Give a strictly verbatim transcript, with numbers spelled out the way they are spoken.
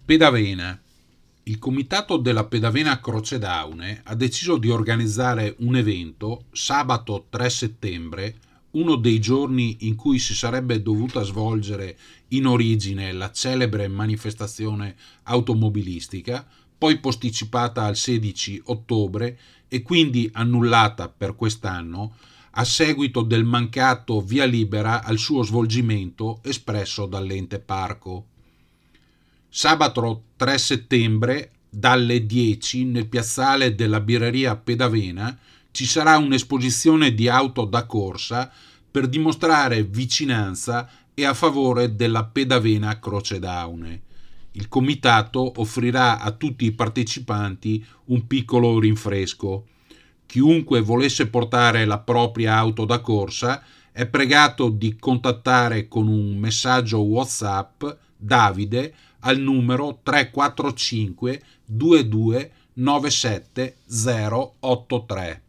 Pedavena. Il comitato della Pedavena Croce d'Aune ha deciso di organizzare un evento sabato tre settembre, uno dei giorni in cui si sarebbe dovuta svolgere in origine la celebre manifestazione automobilistica, poi posticipata al sedici ottobre e quindi annullata per quest'anno a seguito del mancato via libera al suo svolgimento espresso dall'ente parco. Sabato tre settembre dalle dieci nel piazzale della birreria Pedavena ci sarà un'esposizione di auto da corsa per dimostrare vicinanza e a favore della Pedavena Croce d'Aune. Il comitato offrirà a tutti i partecipanti un piccolo rinfresco. Chiunque volesse portare la propria auto da corsa è pregato di contattare con un messaggio WhatsApp Davide al numero tre quattro cinque due due nove sette zero otto tre.